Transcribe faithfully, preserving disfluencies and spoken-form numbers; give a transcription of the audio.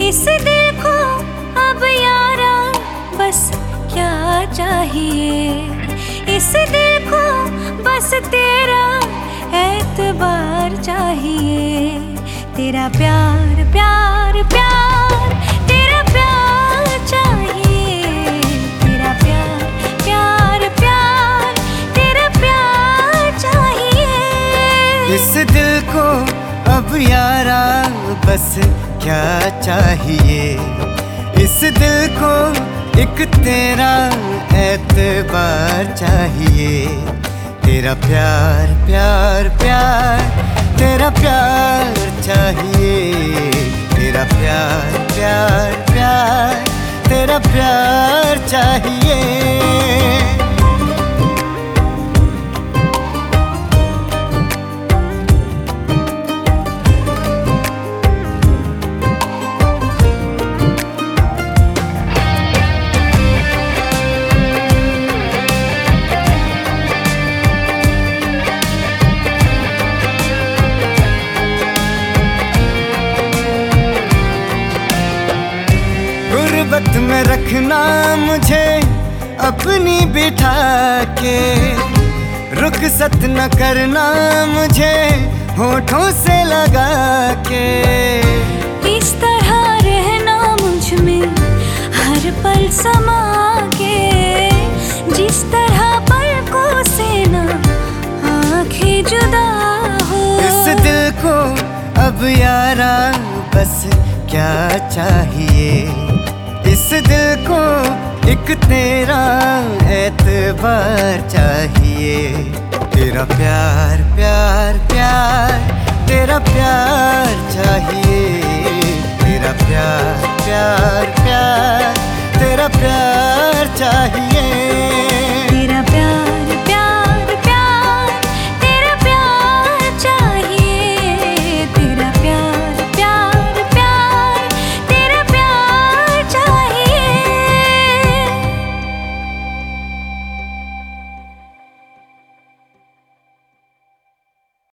इस दिल को अब यारा बस क्या चाहिए, इस दिल को बस तेरा एतबार चाहिए। तेरा प्यार प्यार प्यार तेरा प्यार चाहिए, तेरा प्यार प्यार प्यार तेरा प्यार चाहिए। इस दिल को अब यारा बस क्या चाहिए, इस दिल को एक तेरा एतबार चाहिए। तेरा प्यार प्यार प्यार तेरा प्यार चाहिए, तेरा प्यार प्यार प्यार तेरा प्यार चाहिए। गुर्बत में रखना मुझे अपनी बिठा के, रुखसत न करना मुझे होठों से लगा के। इस तरह रहना मुझ में हर पल समा के, जिस तरह पलकों से ना आँखें जुदा हो। इस दिल को अब यारा बस क्या चाहिए, इस दिल को एक तेरा एतबार चाहिए। तेरा प्यार प्यार प्यार तेरा प्यार चाहिए, तेरा प्यार प्यार प्यार तेरा प्यार चाहिए।